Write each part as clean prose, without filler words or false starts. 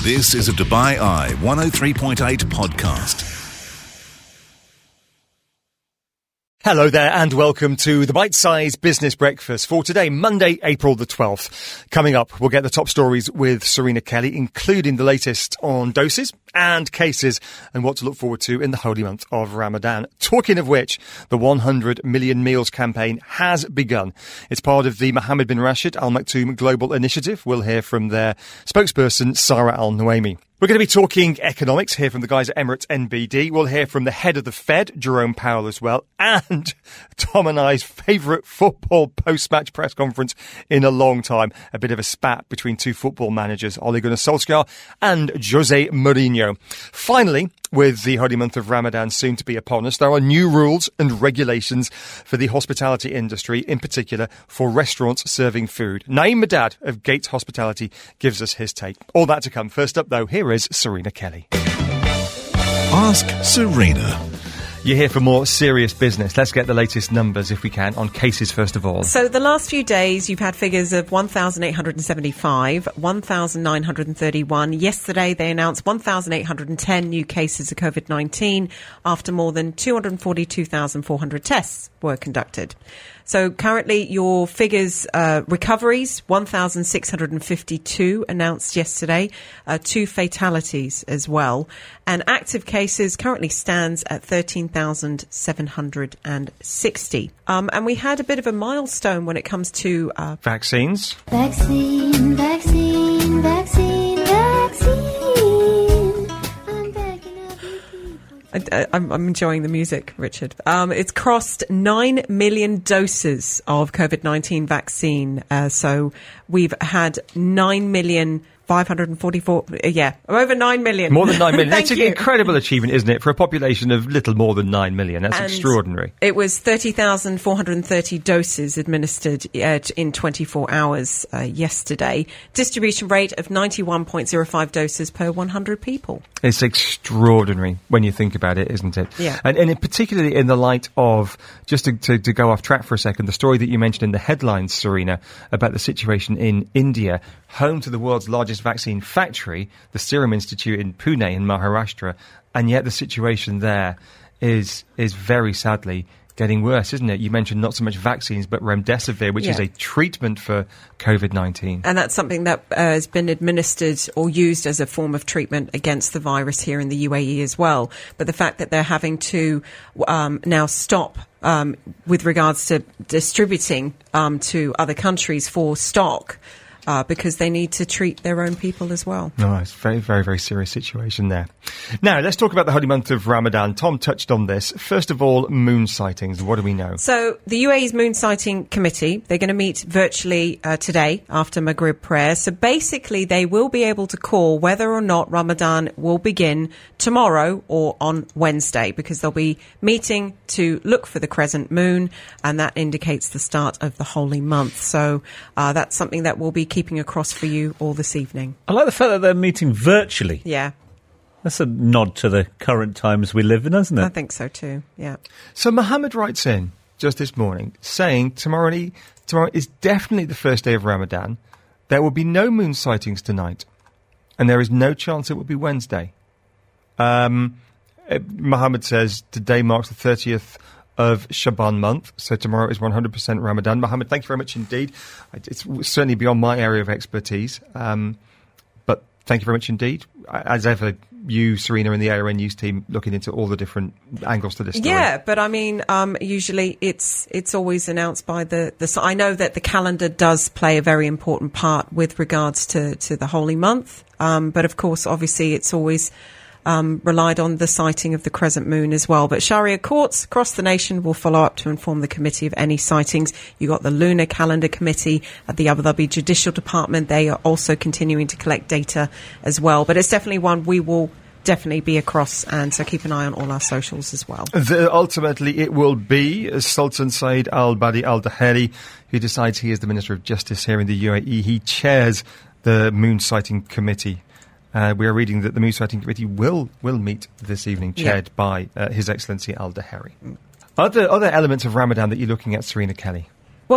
This is a Dubai Eye 103.8 podcast. Hello there and welcome to the Bite-Size Business Breakfast for today, Monday, April the 12th. Coming up, we'll get the top stories with Serena Kelly, including the latest on doses and cases and what to look forward to in the holy month of Ramadan. Talking of which, the 100 Million Meals campaign has begun. It's part of the Mohammed bin Rashid Al Maktoum Global Initiative. We'll hear from their spokesperson, Sarah Al-Nuaimi. We're going to be talking economics, hear from the guys at Emirates NBD. We'll hear from the head of the Fed, Jerome Powell, as well. And Tom and I's favourite football post-match press conference in a long time. A bit of a spat between two football managers, Ole Gunnar Solskjaer and Jose Mourinho. Finally, with the holy month of Ramadan soon to be upon us, there are new rules and regulations for the hospitality industry, in particular for restaurants serving food. Naeem Madad of Gates Hospitality gives us his take. All that to come. First up, though, here is Serena Kelly. Ask Serena. You're here for more serious business. Let's get the latest numbers, if we can, on cases first of all. So the last few days, you've had figures of 1,875, 1,931. Yesterday, they announced 1,810 new cases of COVID-19 after more than 242,400 tests were conducted. So currently your figures, recoveries, 1,652 announced yesterday, 2 fatalities as well. And active cases currently stands at 13,760. And we had a bit of a milestone when it comes to vaccines. Vaccine, vaccine, vaccine, vaccine. I'm enjoying the music, Richard. It's crossed 9 million doses of COVID-19 vaccine. So we've had 9,544,000, over 9 million. More than 9 million. Thank That's you. an incredible achievement, isn't it? For a population of little more than 9 million. That's extraordinary. It was 30,430 doses administered in 24 hours yesterday. Distribution rate of 91.05 doses per 100 people. It's extraordinary when you think about it, isn't it? Yeah. And particularly in the light of, just to go off track for a second, the story that you mentioned in the headlines, Serena, about the situation in India, home to the world's largest vaccine factory, the Serum Institute in Pune in Maharashtra, and yet the situation there is very sadly getting worse, isn't it? You mentioned not so much vaccines, but remdesivir, which is a treatment for COVID-19. And that's something that has been administered or used as a form of treatment against the virus here in the UAE as well. But the fact that they're having to now stop with regards to distributing to other countries for stock, because they need to treat their own people as well. No, it's a very, very, very serious situation there. Now, let's talk about the holy month of Ramadan. Tom touched on this. First of all, moon sightings. What do we know? So the UAE's Moon Sighting Committee, they're going to meet virtually today after Maghrib prayer. So basically, they will be able to call whether or not Ramadan will begin tomorrow or on Wednesday, because they'll be meeting to look for the crescent moon, and that indicates the start of the holy month. So that's something that will be keeping across for you all this evening. I like the fact that they're meeting virtually. Yeah. That's a nod to the current times we live in, isn't it? I think so too, yeah. So Mohammed writes in just this morning saying tomorrow is definitely the first day of Ramadan. There will be no moon sightings tonight, and there is no chance it will be Wednesday. Mohammed says today marks the 30th of Shaban month, so tomorrow is 100% Ramadan. Mohammed, thank you very much indeed. It's certainly beyond my area of expertise, but thank you very much indeed. As ever, you, Serena, and the ARN News team looking into all the different angles to this story. Yeah, but I mean, usually it's always announced by the. I know that the calendar does play a very important part with regards to the holy month, but of course, obviously, it's always relied on the sighting of the crescent moon as well. But Sharia courts across the nation will follow up to inform the committee of any sightings. You got the Lunar Calendar Committee at the Abu Dhabi Judicial Department. They are also continuing to collect data as well. But it's definitely one we will definitely be across, and so keep an eye on all our socials as well. Ultimately, it will be Sultan Saeed Al-Badi Al-Daheri who decides he is the Minister of Justice here in the UAE. He chairs the Moon Sighting Committee. We are reading that the Moon Sighting Committee will meet this evening, chaired by His Excellency Al-Daheri. Other elements of Ramadan that you're looking at, Serena Kelly? Well,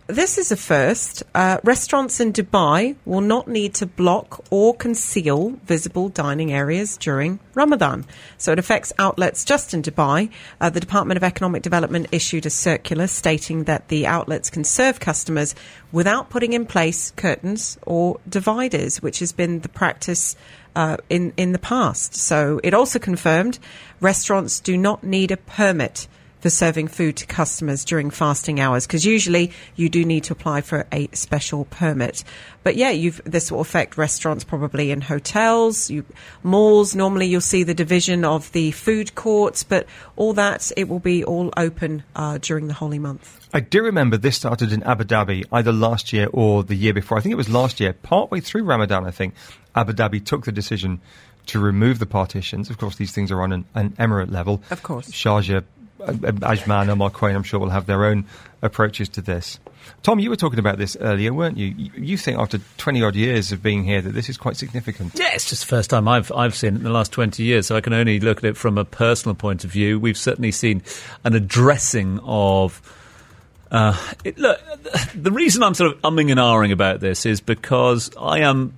this is a first. Restaurants in Dubai will not need to block or conceal visible dining areas during Ramadan. So it affects outlets just in Dubai. The Department of Economic Development issued a circular stating that the outlets can serve customers without putting in place curtains or dividers, which has been the practice in the past. So it also confirmed restaurants do not need a permit for serving food to customers during fasting hours, because usually you do need to apply for a special permit. But yeah, this will affect restaurants probably in hotels, malls. Normally you'll see the division of the food courts, but all that, it will be all open during the holy month. I do remember this started in Abu Dhabi either last year or the year before. I think it was last year, partway through Ramadan, I think, Abu Dhabi took the decision to remove the partitions. Of course, these things are on an emirate level. Of course. Sharjah, Ajman and Al Quwain, I'm sure, will have their own approaches to this. Tom, you were talking about this earlier, weren't you? You think after 20-odd years of being here that this is quite significant? Yeah, it's just the first time I've seen it in the last 20 years, so I can only look at it from a personal point of view. We've certainly seen an addressing of... look, the reason I'm sort of umming and ahhing about this is because I am,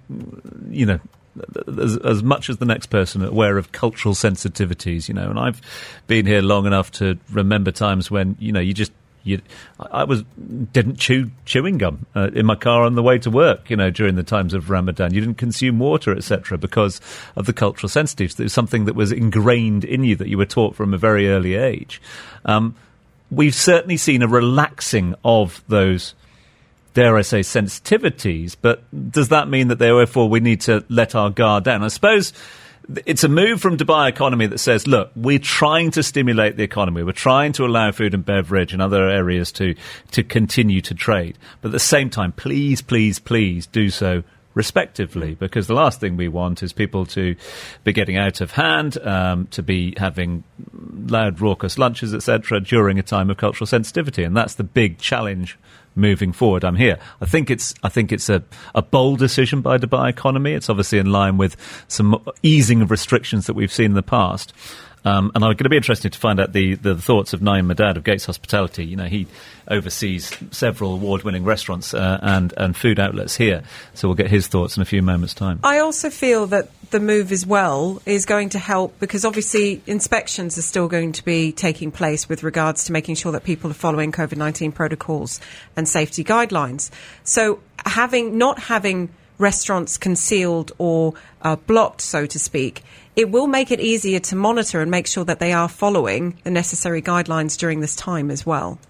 as much as the next person, aware of cultural sensitivities, and I've been here long enough to remember times when, I didn't chew chewing gum in my car on the way to work, during the times of Ramadan. You didn't consume water, etc., because of the cultural sensitivities. It was something that was ingrained in you, that you were taught from a very early age. We've certainly seen a relaxing of those, dare I say, sensitivities, but does that mean that therefore we need to let our guard down? I suppose it's a move from Dubai Economy that says, look, we're trying to stimulate the economy. We're trying to allow food and beverage and other areas to continue to trade. But at the same time, please, please, please do so respectively, because the last thing we want is people to be getting out of hand, to be having loud, raucous lunches, etc., during a time of cultural sensitivity. And that's the big challenge moving forward. I'm here. I think it's a bold decision by Dubai Economy. It's obviously in line with some easing of restrictions that we've seen in the past. And I'm going to be interested to find out the thoughts of Naeem Madad of Gates Hospitality. He oversees several award-winning restaurants and food outlets here. So we'll get his thoughts in a few moments' time. I also feel that the move as well is going to help, because obviously inspections are still going to be taking place with regards to making sure that people are following COVID-19 protocols and safety guidelines. So not having restaurants concealed or blocked, so to speak, it will make it easier to monitor and make sure that they are following the necessary guidelines during this time as well.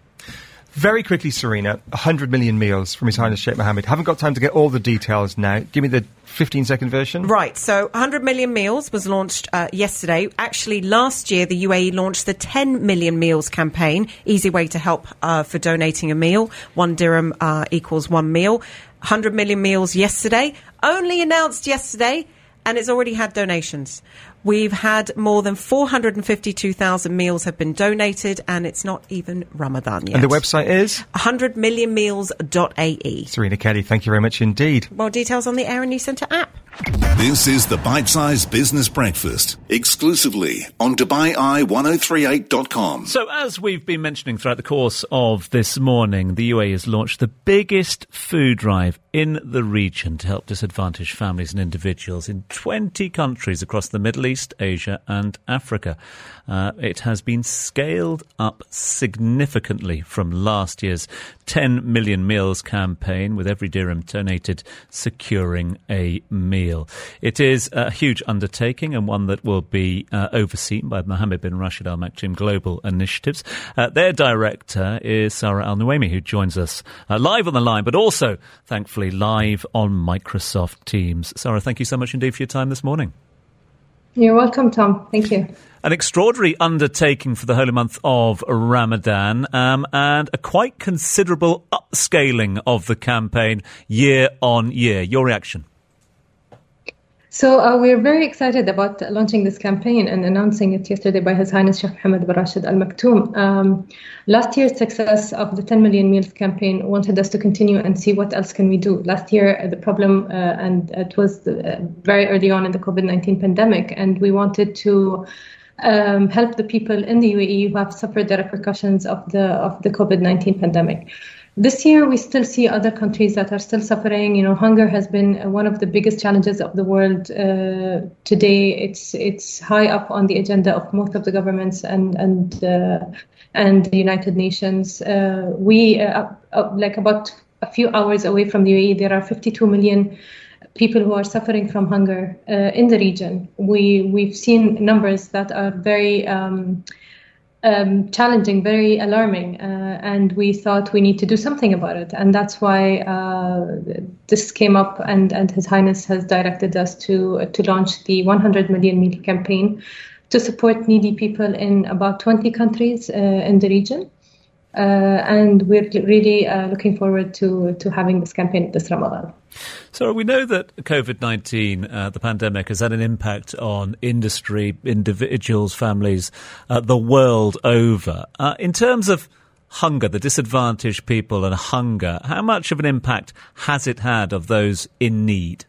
Very quickly, Serena, 100 million meals from His Highness Sheikh Mohammed. Haven't got time to get all the details now. Give me the 15-second version. Right, so 100 million meals was launched yesterday. Actually, last year, the UAE launched the 10 million meals campaign. Easy way to help for donating a meal. 1 dirham equals 1 meal. 100 million meals yesterday. Only announced yesterday, and it's already had donations. We've had more than 452,000 meals have been donated, and it's not even Ramadan yet. And the website is? 100millionmeals.ae. Serena Kelly, thank you very much indeed. More details on the Aaron News Centre app. This is the Bite Size Business Breakfast, exclusively on DubaiEye1038.com. So as we've been mentioning throughout the course of this morning, the UAE has launched the biggest food drive in the region to help disadvantaged families and individuals in 20 countries across the Middle East, Asia and Africa. It has been scaled up significantly from last year's 10 million meals campaign, with every dirham donated securing a meal. It is a huge undertaking, and one that will be overseen by Mohammed bin Rashid Al Maktoum Global Initiatives. Their director is Sarah Al Nuaimi, who joins us live on the line, but also, thankfully, live on Microsoft Teams. Sarah, thank you so much indeed for your time this morning. You're welcome, Tom. Thank you. An extraordinary undertaking for the holy month of Ramadan, and a quite considerable upscaling of the campaign year on year. Your reaction? So we're very excited about launching this campaign and announcing it yesterday by His Highness Sheikh Mohammed bin Rashid Al Maktoum. Last year's success of the 10 million meals campaign wanted us to continue and see what else can we do. Last year, the problem, and it was very early on in the COVID-19 pandemic, and we wanted to help the people in the UAE who have suffered the repercussions of the COVID-19 pandemic. This year, we still see other countries that are still suffering. Hunger has been one of the biggest challenges of the world today. It's high up on the agenda of most of the governments and the United Nations. We like about a few hours away from the UAE, there are 52 million people who are suffering from hunger in the region. We've seen numbers that are very challenging, very alarming, and we thought we need to do something about it. And that's why this came up, and His Highness has directed us to launch the 100 Million Meal campaign to support needy people in about 20 countries in the region. And we're really looking forward to having this campaign this Ramadan. So we know that COVID-19, the pandemic, has had an impact on industry, individuals, families, the world over. In terms of hunger, the disadvantaged people and hunger, how much of an impact has it had of those in need?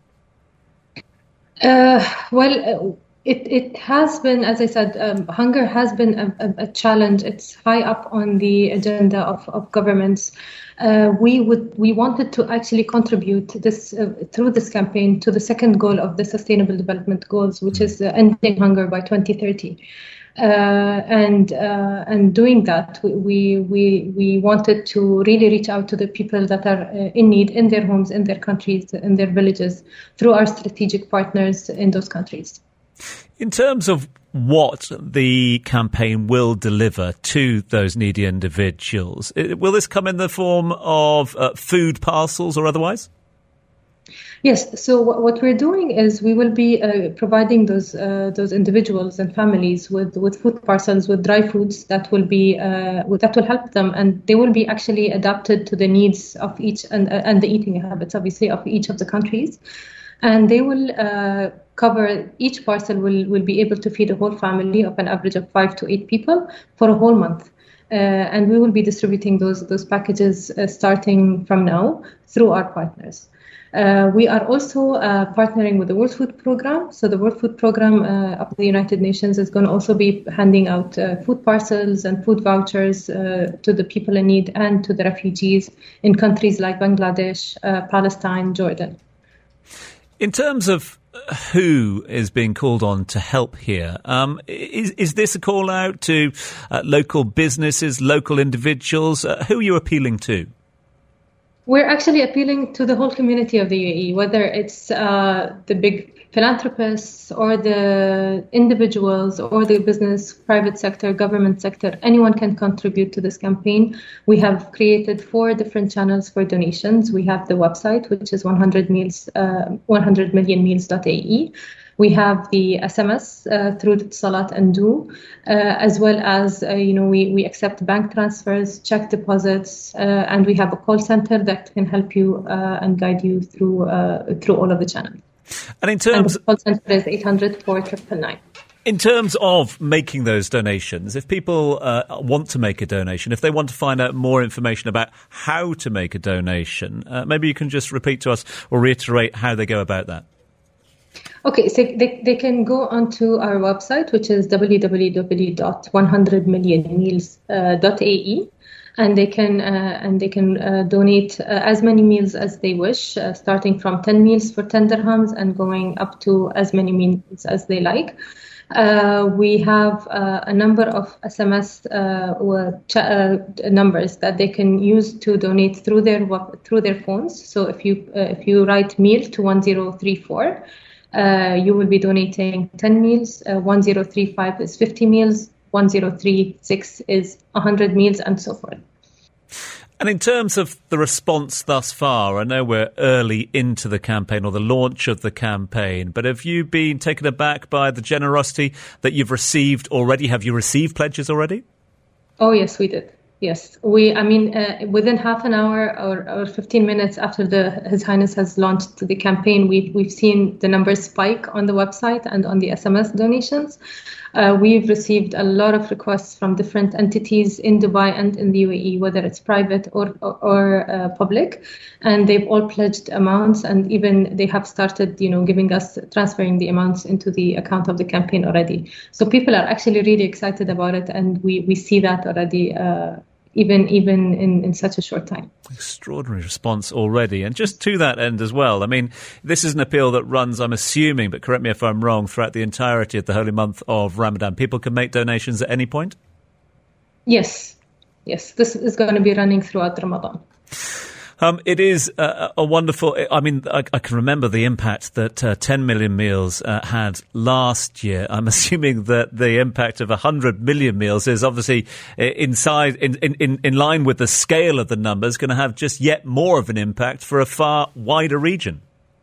It has been, as I said, hunger has been a challenge. It's high up on the agenda of governments. We wanted to actually contribute this through this campaign to the second goal of the Sustainable Development Goals, which is ending hunger by 2030. And doing that, we wanted to really reach out to the people that are in need in their homes, in their countries, in their villages, through our strategic partners in those countries. In terms of what the campaign will deliver to those needy individuals, will this come in the form of food parcels or otherwise? Yes. So what we're doing is we will be providing those individuals and families with food parcels, with dry foods that will help them, and they will be actually adapted to the needs of each and the eating habits, obviously, of each of the countries. And they will cover, each parcel will be able to feed a whole family of an average of 5 to 8 people for a whole month. And we will be distributing those packages starting from now through our partners. We are also partnering with the World Food Programme. So the World Food Programme of the United Nations is going to also be handing out food parcels and food vouchers to the people in need and to the refugees in countries like Bangladesh, Palestine, Jordan. In terms of who is being called on to help here, is this a call out to local businesses, local individuals? Who are you appealing to? We're actually appealing to the whole community of the UAE, whether it's the big philanthropists or the individuals or the business, private sector, government sector. Anyone can contribute to this campaign. We have created 4 different channels for donations. We have the website, which is 100millionmeals.ae. We have the SMS through Salat and Do, as well as, we accept bank transfers, check deposits, and we have a call center that can help you and guide you through all of the channels. And in terms, the call center is 800-4999. In terms of making those donations, if people want to make a donation, if they want to find out more information about how to make a donation, maybe you can just repeat to us or reiterate how they go about that. Okay, so they can go onto our website, which is www.100millionmeals.ae, and they can donate as many meals as they wish, starting from 10 meals for 10 dirhams and going up to as many meals as they like. We have a number of SMS numbers that they can use to donate through their phones. So if you write meal to 1034. You will be donating 10 meals, 1035 is 50 meals, 1036 is 100 meals, and so forth. And in terms of the response thus far, I know we're early into the campaign or the launch of the campaign, but have you been taken aback by the generosity that you've received already? Have you received pledges already? Oh, yes, we did. Yes, within half an hour or 15 minutes after His Highness has launched the campaign, we've seen the numbers spike on the website and on the SMS donations. We've received a lot of requests from different entities in Dubai and in the UAE, whether it's private or public, and they've all pledged amounts, and even they have started, transferring the amounts into the account of the campaign already. So people are actually really excited about it, and we see that already even in such a short time. Extraordinary response already. And just to that end as well, I mean, this is an appeal that runs, I'm assuming, but correct me if I'm wrong, throughout the entirety of the holy month of Ramadan. People can make donations at any point? Yes, this is going to be running throughout Ramadan. It is a wonderful... I mean, I can remember the impact that 10 million meals had last year. I'm assuming that the impact of 100 million meals is obviously in line with the scale of the numbers, going to have just yet more of an impact for a far wider region.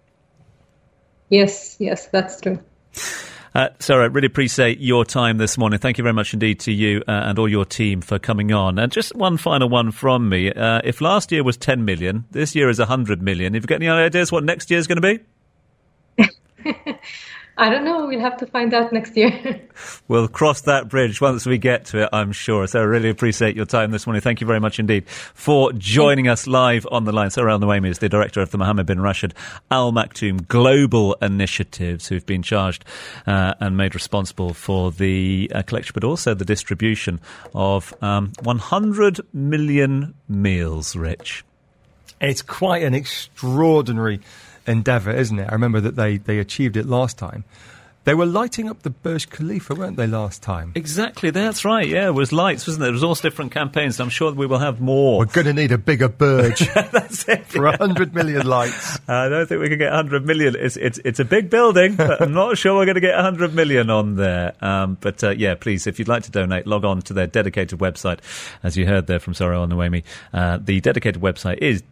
Yes, that's true. Sarah, really appreciate your time this morning. Thank you very much indeed to you and all your team for coming on. And just one final one from me. If last year was 10 million, this year is 100 million. Have you got any ideas what next year is going to be? I don't know. We'll have to find out next year. We'll cross that bridge once we get to it, I'm sure. So I really appreciate your time this morning. Thank you very much indeed for joining us live on the line. Sarah Al-Nuaimi is the director of the Mohammed bin Rashid Al Maktoum Global Initiatives, who've been charged and made responsible for the collection, but also the distribution of 100 million meals, Rich. It's quite an extraordinary endeavour, isn't it? I remember that they achieved it last time. They were lighting up the Burj Khalifa, weren't they, last time? Exactly, that's right, yeah. It was lights, wasn't it? There was all different campaigns. I'm sure we will have more. We're going to need a bigger Burj. That's it. For 100 million lights. I don't think we can get 100 million. It's a big building, but I'm not sure we're going to get 100 million on there. Yeah, please, if you'd like to donate, log on to their dedicated website, as you heard there from Sarah Al-Nuaimi. The dedicated website is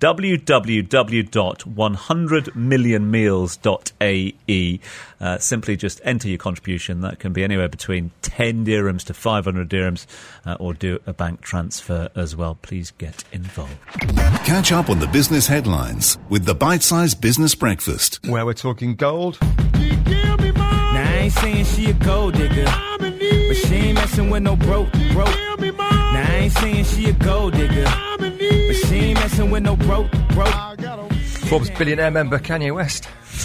www.100millionmeals.ae. Simply just enter your contribution. That can be anywhere between 10 dirhams to 500 dirhams, or do a bank transfer as well. Please get involved. Catch up on the business headlines with the Bite-Sized Business Breakfast. Where we're talking gold. Now, I ain't saying she a gold digger, but she ain't messing with no broke. Now, I ain't saying she a gold digger, but she ain't messing with no broke. Forbes billionaire member Kanye West.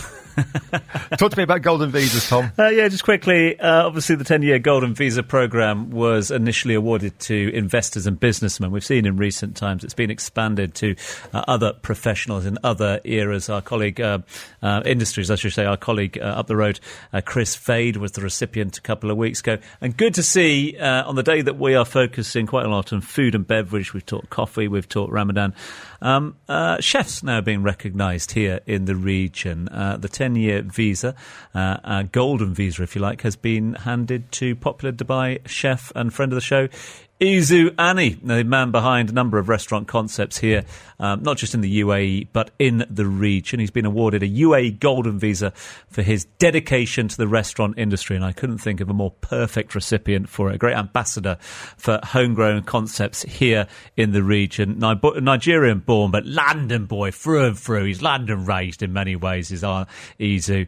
Talk to me about Golden Visas, Tom. Yeah, just quickly. Obviously, the 10-year Golden Visa programme was initially awarded to investors and businessmen. We've seen in recent times it's been expanded to other professionals in other eras. Our colleague, industries, I should say, our colleague up the road, Chris Fade, was the recipient a couple of weeks ago. And good to see on the day that we are focusing quite a lot on food and beverage. We've talked coffee, we've talked Ramadan. Chefs now being recognised here in the region. The 10-year visa, golden visa if you like, has been handed to popular Dubai chef and friend of the show, Izu Ani, the man behind a number of restaurant concepts here, not just in the UAE, but in the region. He's been awarded a UAE Golden Visa for his dedication to the restaurant industry, and I couldn't think of a more perfect recipient for it. A great ambassador for homegrown concepts here in the region. Nigerian-born, but London boy through and through. He's London-raised in many ways, is our Izu.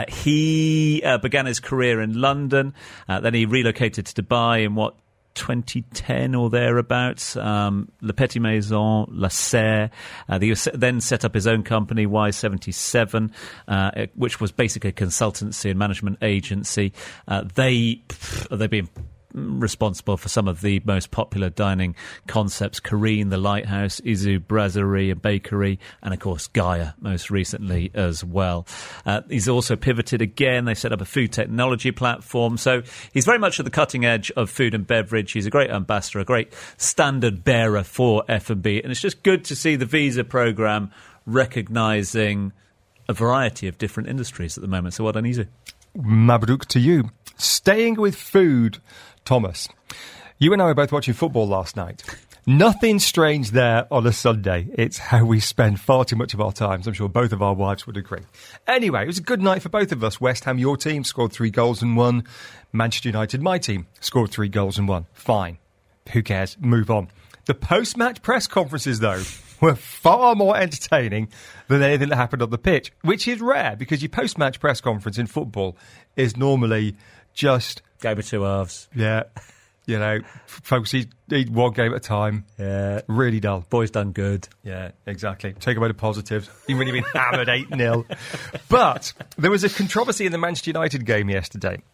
He began his career in London. Then he relocated to Dubai in 2010 or thereabouts, Le Petit Maison, La Serre. He then set up his own company, Y77, which was basically a consultancy and management agency. They've been responsible for some of the most popular dining concepts: Kareen, the Lighthouse, Izu Brasserie and Bakery, and of course Gaia most recently as well. He's also pivoted again. They set up a food technology platform, so he's very much at the cutting edge of food and beverage. He's a great ambassador, a great standard bearer for F&B, and it's just good to see the visa programme recognising a variety of different industries at the moment. So well done, Izu. Mabruk to you. Staying with food, Thomas, you and I were both watching football last night. Nothing strange there on a Sunday. It's how we spend far too much of our time. I'm sure both of our wives would agree. Anyway, it was a good night for both of us. West Ham, your team, scored 3 goals and won. Manchester United, my team, scored 3 goals and won. Fine. Who cares? Move on. The post-match press conferences, though, were far more entertaining than anything that happened on the pitch, which is rare because your post-match press conference in football is normally just... Game of two halves. Yeah. You know, folks, eat one game at a time. Yeah. Really dull. Boys done good. Yeah, exactly. Take away the positives. Even when you've been hammered 8-0. But there was a controversy in the Manchester United game yesterday.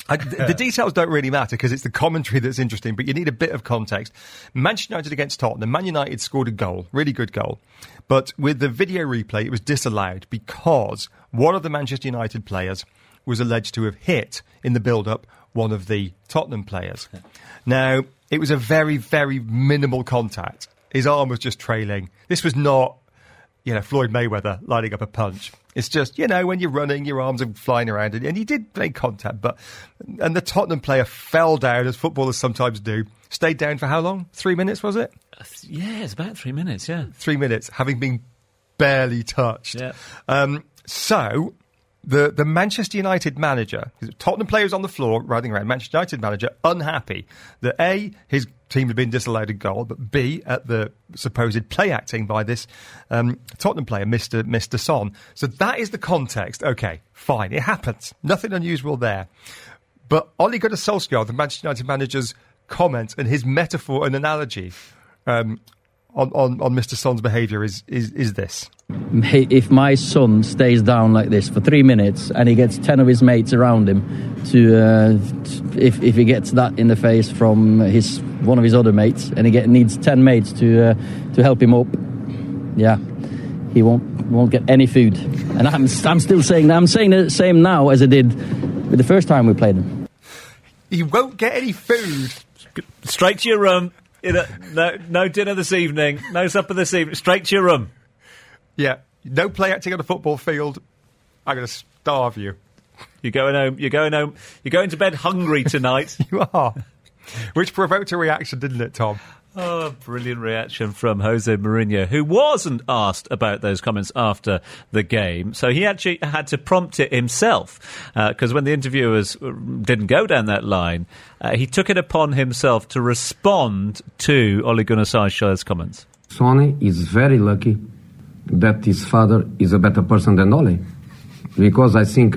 The details don't really matter because it's the commentary that's interesting, but you need a bit of context. Manchester United against Tottenham. Man United scored a goal, really good goal. But with the video replay, it was disallowed because one of the Manchester United players was alleged to have hit, in the build-up, one of the Tottenham players. Now, it was a very, very minimal contact. His arm was just trailing. This was not, Floyd Mayweather lining up a punch. It's just, when you're running, your arms are flying around, and he did make contact, and the Tottenham player fell down, as footballers sometimes do. Stayed down for how long? 3 minutes, was it? Yeah, it's about 3 minutes, yeah. 3 minutes, having been barely touched. Yeah. So, the Manchester United manager, Tottenham player was on the floor, riding around, Manchester United manager, unhappy that A, his team had been disallowed a goal, but B, at the supposed play acting by this Tottenham player, Mr. Son. So that is the context. Okay, fine, it happens. Nothing unusual there. But Ole Gunnar Solskjaer, the Manchester United manager's comments and his metaphor and analogy on Mr. Son's behaviour is this. If my son stays down like this for 3 minutes and he gets 10 of his mates around him if he gets that in the face from one of his other mates and he needs 10 mates to help him up, yeah, he won't get any food. And I'm still saying that. I'm saying the same now as I did with the first time we played him. He won't get any food. Straight to your room. No dinner this evening. No supper this evening. Straight to your room. Yeah, no play acting on a football field. I'm going to starve you. You're going home. You're going to bed hungry tonight. You are. Which provoked a reaction, didn't it, Tom? Oh, brilliant reaction from Jose Mourinho, who wasn't asked about those comments after the game. So he actually had to prompt it himself, because when the interviewers didn't go down that line, he took it upon himself to respond to Ole Gunnar Solskjaer's comments. Sonny is very lucky that his father is a better person than Ole. Because I think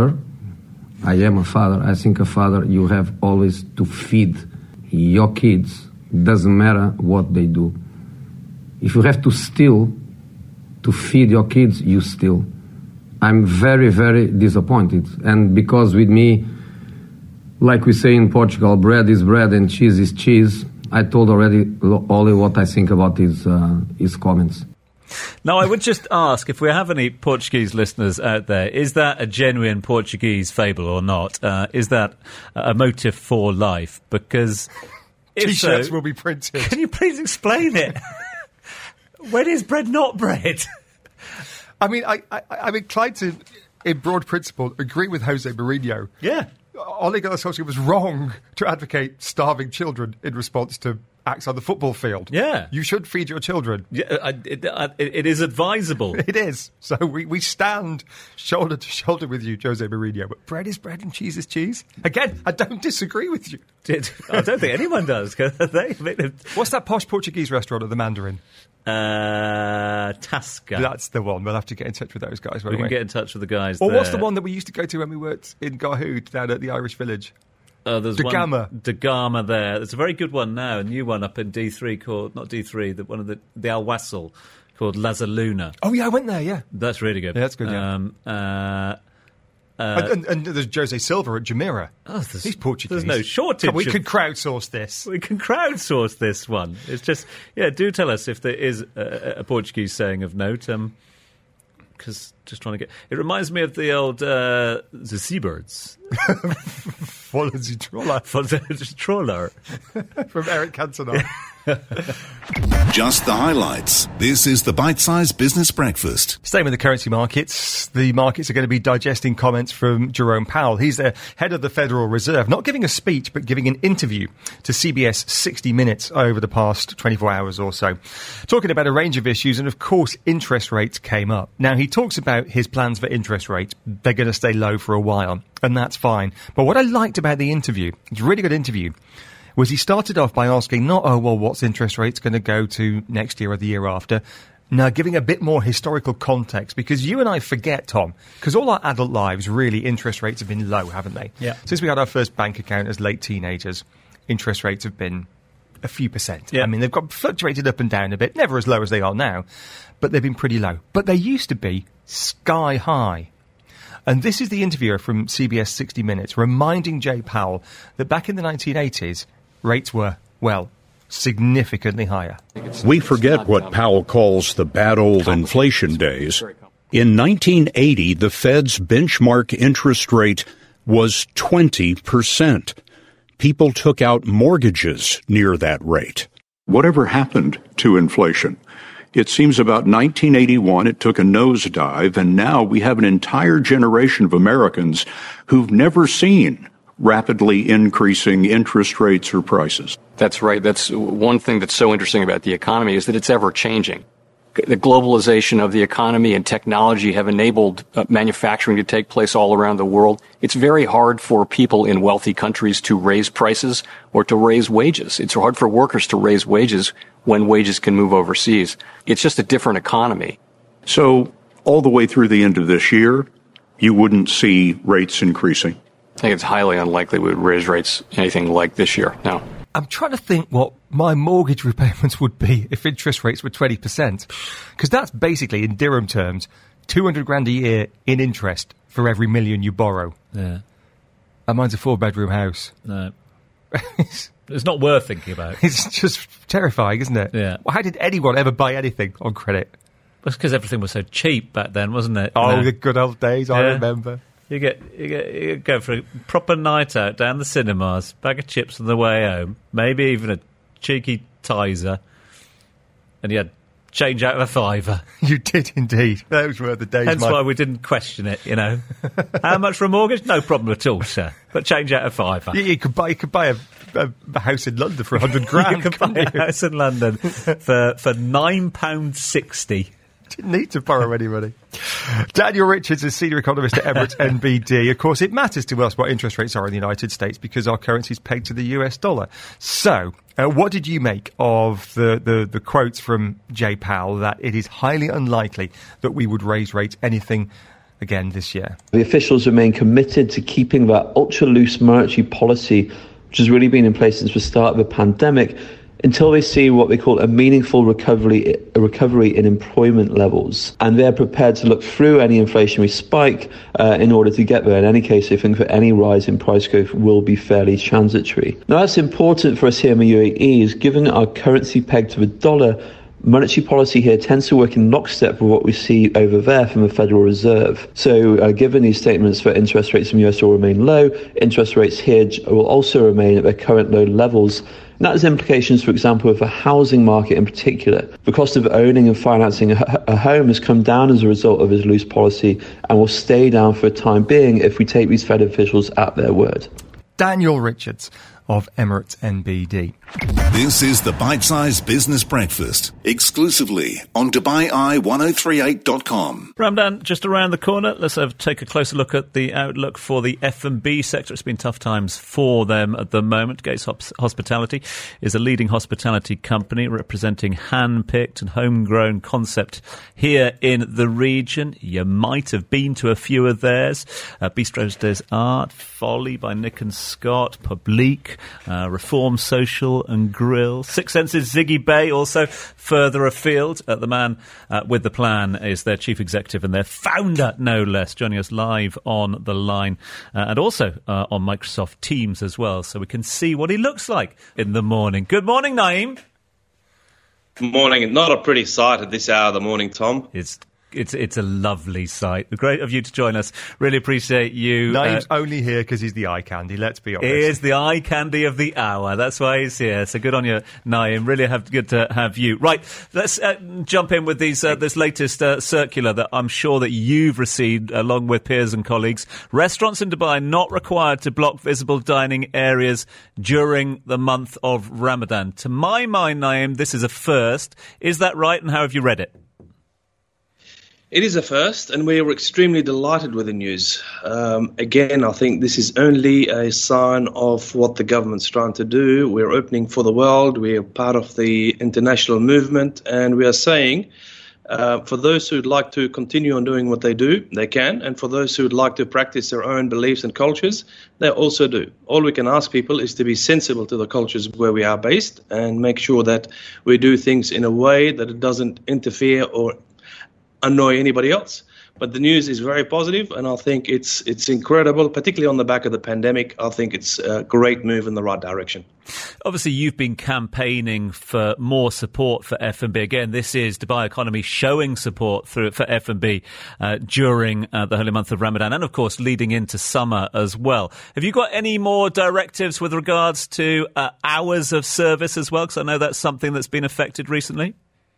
I am a father, you have always to feed your kids. Doesn't matter what they do. If you have to steal to feed your kids, you steal. I'm very, very disappointed. And because with me, like we say in Portugal, bread is bread and cheese is cheese, I told already Ole what I think about his comments. Now, I would just ask if we have any Portuguese listeners out there, is that a genuine Portuguese fable or not? Is that a motive for life? Because if T-shirts so, will be printed. Can you please explain it? When is bread not bread? I mean, I'm inclined to, in broad principle, agree with Jose Mourinho. Yeah. Ole Gunnar Solskjaer was wrong to advocate starving children in response to acts on the football field. Yeah. You should feed your children. Yeah, it is advisable. It is. So we stand shoulder to shoulder with you, Jose Mourinho. But bread is bread and cheese is cheese. Again, I don't disagree with you. I don't think anyone does. What's that posh Portuguese restaurant at the Mandarin? Tasca. That's the one. We'll have to get in touch with those guys. We can get in touch with the guys Or there. what's the one that we used to go to when we worked in Garhoud down at the Irish Village? There's De Gama. De Gama there. There's a very good one now, a new one up in D3 called, not D3, one of the Al Wasl called Lazaluna. Oh, yeah, I went there, yeah. That's really good. Yeah, that's good, yeah. And there's Jose Silva at Jumeirah. Oh, he's Portuguese. There's no shortage. We could crowdsource this. We can crowdsource this one. It's just, do tell us if there is a Portuguese saying of note. Because just trying to get... It reminds me of the old the Seabirds. Follow the Troller. Follow the Troller. From Eric Cantona. Just the highlights. This is the Bite-Sized Business Breakfast. Staying with the currency markets, the markets are going to be digesting comments from Jerome Powell. He's the head of the Federal Reserve, not giving a speech, but giving an interview to CBS 60 Minutes over the past 24 hours or so, talking about a range of issues, and of course, interest rates came up. Now, he talks about his plans for interest rates. They're going to stay low for a while, and that's fine. But what I liked about the interview, it's a really good interview, was he started off by asking not, what's interest rates going to go to next year or the year after? Now, giving a bit more historical context, because you and I forget, Tom, because all our adult lives, really, interest rates have been low, haven't they? Yeah. Since we had our first bank account as late teenagers, interest rates have been a few percent. Yeah. I mean, they've got fluctuated up and down a bit, never as low as they are now, but they've been pretty low. But they used to be sky high. And this is the interviewer from CBS 60 Minutes reminding Jay Powell that back in the 1980s, rates were, well, significantly higher. We forget what Powell calls the bad old inflation days. In 1980, the Fed's benchmark interest rate was 20%. People took out mortgages near that rate. Whatever happened to inflation? It seems about 1981 it took a nosedive, and now we have an entire generation of Americans who've never seen rapidly increasing interest rates or prices. That's right. That's one thing that's so interesting about the economy is that it's ever changing. The globalization of the economy and technology have enabled manufacturing to take place all around the world. It's very hard for people in wealthy countries to raise prices or to raise wages. It's hard for workers to raise wages when wages can move overseas. It's just a different economy. So all the way through the end of this year, you wouldn't see rates increasing? I think it's highly unlikely we would raise rates anything like this year. No. I'm trying to think what my mortgage repayments would be if interest rates were 20%. Because that's basically, in dirham terms, 200 grand a year in interest for every million you borrow. Yeah. And mine's a 4-bedroom house. No. It's not worth thinking about. It's just terrifying, isn't it? Yeah. Well, how did anyone ever buy anything on credit? That's because everything was so cheap back then, wasn't it? Oh, the good old days, I remember. You go for a proper night out down the cinemas, bag of chips on the way home, maybe even a cheeky Tizer, and you had change out of a fiver. You did indeed. Those were the days. Hence why we didn't question it, you know. How much for a mortgage? No problem at all, sir. But change out of a fiver. You could buy a house in London for 100 grand. You could buy a house in London for £9.60. Didn't need to borrow any money. Daniel Richards is senior economist at Emirates NBD. Of course, it matters to us what interest rates are in the United States because our currency is pegged to the US dollar. So, what did you make of the quotes from Jay Powell that it is highly unlikely that we would raise rates anything again this year? The officials remain committed to keeping that ultra-loose monetary policy, which has really been in place since the start of the pandemic, until they see what they call a meaningful recovery in employment levels. And they're prepared to look through any inflationary spike in order to get there. In any case, they think that any rise in price growth will be fairly transitory. Now, that's important for us here in the UAE, is given our currency pegged to the dollar, monetary policy here tends to work in lockstep with what we see over there from the Federal Reserve. So given these statements that interest rates in the US will remain low, interest rates here will also remain at their current low levels. And that has implications, for example, with the housing market in particular. The cost of owning and financing a home has come down as a result of his loose policy and will stay down for the time being if we take these Fed officials at their word. Daniel Richards of Emirates NBD. This is the Bite-Sized Business Breakfast, exclusively on DubaiEye1038.com. Ramadan just around the corner. Let's take a closer look at the outlook for the F&B sector. It's been tough times for them at the moment. Gates Hospitality is a leading hospitality company representing hand-picked and homegrown concept here in the region. You might have been to a few of theirs. Bistros des Arts, Folly by Nick and Scott, Publique, Reform Social and Grill. Six Senses, Ziggy Bay, also further afield. The man with the plan is their chief executive and their founder, no less, joining us live on the line and also on Microsoft Teams as well, so we can see what he looks like in the morning. Good morning, Naeem. Good morning. Not a pretty sight at this hour of the morning, Tom. It's a lovely sight. Great of you to join us. Really appreciate you. Naeem's only here because he's the eye candy, let's be honest. He is the eye candy of the hour. That's why he's here. So good on you, Naeem. Really good to have you. Right, let's jump in with this latest circular that I'm sure that you've received along with peers and colleagues. Restaurants in Dubai not required to block visible dining areas during the month of Ramadan. To my mind, Naeem, this is a first. Is that right, and how have you read it? It is a first, and we are extremely delighted with the news. Again, I think this is only a sign of what the government's trying to do. We're opening for the world. We are part of the international movement, and we are saying for those who would like to continue on doing what they do, they can. And for those who would like to practice their own beliefs and cultures, they also do. All we can ask people is to be sensible to the cultures where we are based and make sure that we do things in a way that it doesn't interfere or annoy anybody else. But the news is very positive, and I think it's incredible, particularly on the back of the pandemic. I think it's a great move in the right direction. Obviously, you've been campaigning for more support for F&B. Again, this is Dubai Economy showing support for F&B during the holy month of Ramadan and, of course, leading into summer as well. Have you got any more directives with regards to hours of service as well? Because I know that's something that's been affected recently.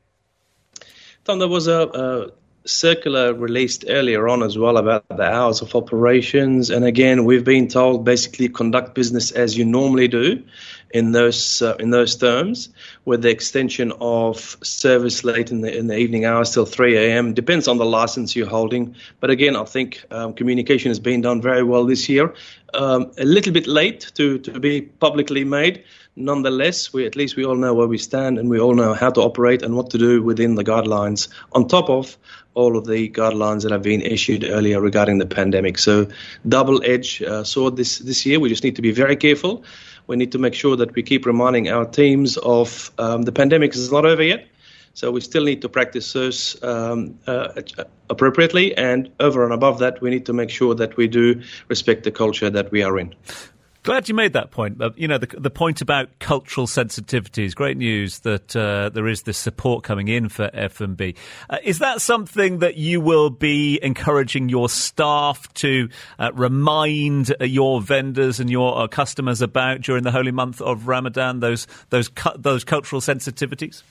Tom, there was a circular released earlier on as well about the hours of operations, and again we've been told basically conduct business as you normally do in those terms, with the extension of service late in the evening hours till 3 a.m. Depends on the license you're holding, but again I think communication has been done very well this year. A little bit late to be publicly made. Nonetheless, we all know where we stand, and we all know how to operate and what to do within the guidelines, on top of all of the guidelines that have been issued earlier regarding the pandemic. So double-edged sword this year. We just need to be very careful. We need to make sure that we keep reminding our teams of the pandemic is not over yet. So we still need to practice those appropriately, and over and above that, we need to make sure that we do respect the culture that we are in. Glad you made that point. The point about cultural sensitivities. Great news that there is this support coming in for F&B. Is that something that you will be encouraging your staff to remind your vendors and your customers about during the holy month of Ramadan? Those cultural sensitivities.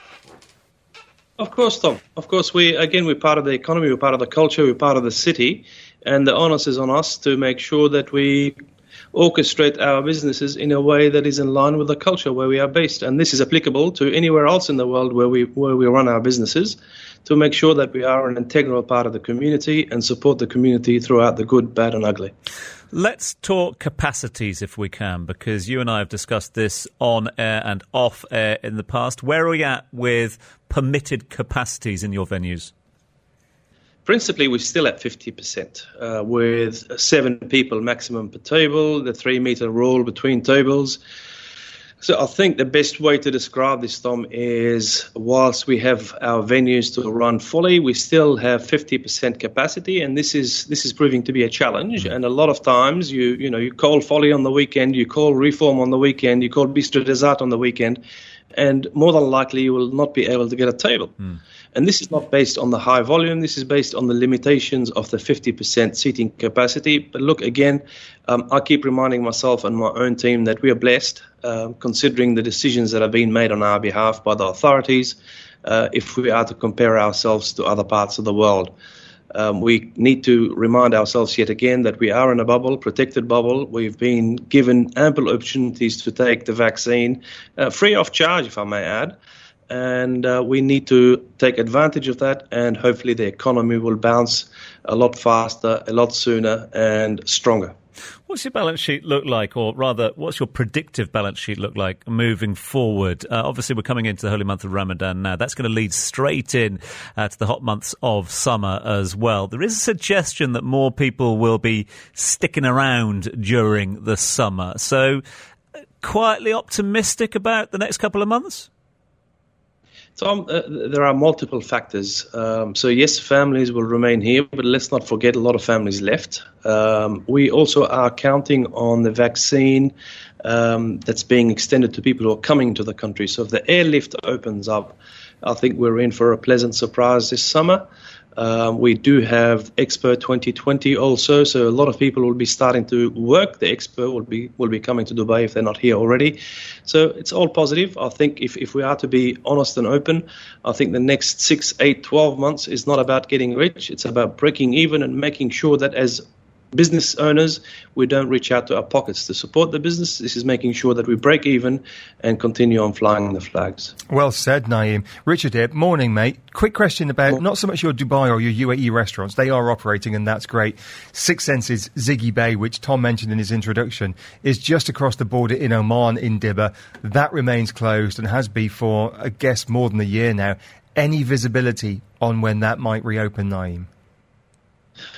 Of course, Tom. Of course, we're part of the economy, we're part of the culture, we're part of the city, and the onus is on us to make sure that we orchestrate our businesses in a way that is in line with the culture where we are based. And this is applicable to anywhere else in the world where we run our businesses, to make sure that we are an integral part of the community and support the community throughout the good, bad and ugly. Let's talk capacities if we can, because you and I have discussed this on air and off air in the past. Where are we at with permitted capacities in your venues? Principally, we're still at 50%, with 7 people maximum per table, the 3-meter rule between tables. So I think the best way to describe this, Tom, is whilst we have our venues to run fully, we still have 50% capacity, and this is proving to be a challenge. And a lot of times, you call Folly on the weekend, you call Reform on the weekend, you call Bistro Desert on the weekend, and more than likely you will not be able to get a table. And this is not based on the high volume. This is based on the limitations of the 50% seating capacity. But look, again, I keep reminding myself and my own team that we are blessed, considering the decisions that have been made on our behalf by the authorities, if we are to compare ourselves to other parts of the world. We need to remind ourselves yet again that we are in a bubble, protected bubble. We've been given ample opportunities to take the vaccine, free of charge, if I may add. And we need to take advantage of that, and hopefully the economy will bounce a lot faster, a lot sooner and stronger. What's your balance sheet look like, or rather, what's your predictive balance sheet look like moving forward? Obviously, we're coming into the holy month of Ramadan now. That's going to lead straight in to the hot months of summer as well. There is a suggestion that more people will be sticking around during the summer. So, quietly optimistic about the next couple of months? Tom, there are multiple factors. So yes, families will remain here, but let's not forget a lot of families left. We also are counting on the vaccine that's being extended to people who are coming to the country. So if the airlift opens up, I think we're in for a pleasant surprise this summer. We do have Expo 2020 also, so a lot of people will be starting to work. The Expo will be coming to Dubai if they're not here already. So it's all positive. I think if we are to be honest and open, I think the next 6, 8, 12 months is not about getting rich. It's about breaking even and making sure that as business owners, we don't reach out to our pockets to support the business. This is making sure that we break even and continue on flying the flags. Well said, Naeem. Richard here. Morning, mate. Quick question about not so much your Dubai or your UAE restaurants. They are operating, and that's great. Six Senses Ziggy Bay, which Tom mentioned in his introduction, is just across the border in Oman, in Dibba. That remains closed and has been for, I guess, more than a year now. Any visibility on when that might reopen, Naeem?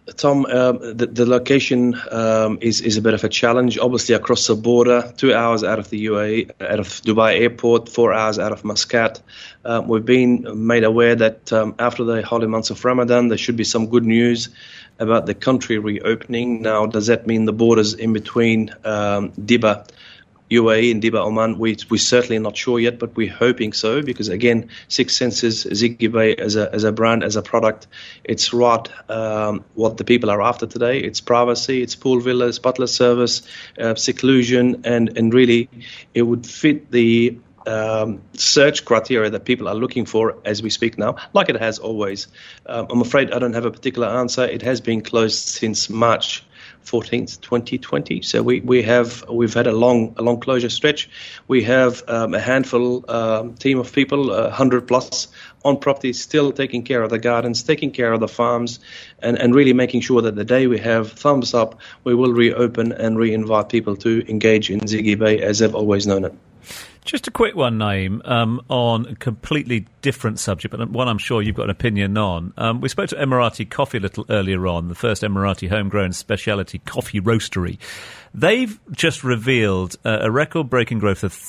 Tom, the location is a bit of a challenge. Obviously, across the border, 2 hours out of the UAE, out of Dubai airport, 4 hours out of Muscat. We've been made aware that after the holy months of Ramadan, there should be some good news about the country reopening. Now, does that mean the borders in between Dibba, UAE and Dibba, Oman? We're certainly not sure yet, but we're hoping so, because again, Six Senses, Ziggy Bay as a brand, as a product, it's right what the people are after today. It's privacy, it's pool villas, butler service, seclusion, and really it would fit the search criteria that people are looking for as we speak now, like it has always. I'm afraid I don't have a particular answer. It has been closed since March 14th, 2020. So we've had a long closure stretch. We have a handful team of people, 100 plus on property, still taking care of the gardens, taking care of the farms, and really making sure that the day we have thumbs up, we will reopen and re-invite people to engage in Ziggy Bay as they've always known it. Just a quick one, Naeem, on a completely different subject, but one I'm sure you've got an opinion on. We spoke to Emirati Coffee a little earlier on, the first Emirati homegrown specialty coffee roastery. They've just revealed a record-breaking growth of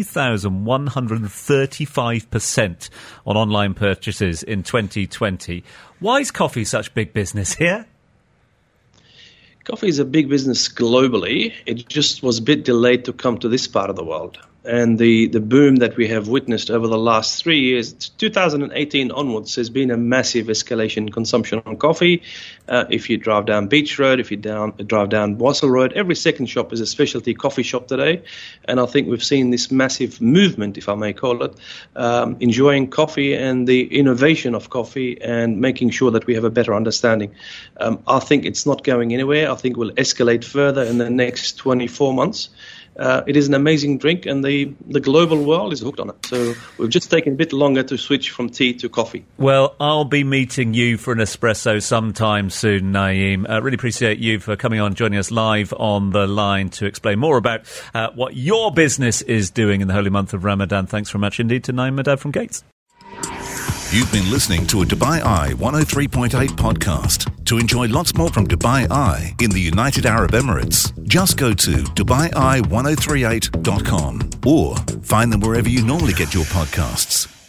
3,135% on online purchases in 2020. Why is coffee such big business here? Coffee is a big business globally. It just was a bit delayed to come to this part of the world. And the boom that we have witnessed over the last 3 years, 2018 onwards, has been a massive escalation in consumption on coffee. If you drive down Beach Road, if you drive down Wassel Road, every second shop is a specialty coffee shop today. And I think we've seen this massive movement, if I may call it, enjoying coffee and the innovation of coffee and making sure that we have a better understanding. I think it's not going anywhere. I think we'll escalate further in the next 24 months. It is an amazing drink, and the global world is hooked on it. So we've just taken a bit longer to switch from tea to coffee. Well, I'll be meeting you for an espresso sometime soon, Naeem. Really appreciate you for coming on, joining us live on the line to explain more about what your business is doing in the holy month of Ramadan. Thanks very much indeed to Naeem Madad from Gates. You've been listening to a Dubai Eye 103.8 podcast. To enjoy lots more from Dubai Eye in the United Arab Emirates, just go to DubaiEye1038.com or find them wherever you normally get your podcasts.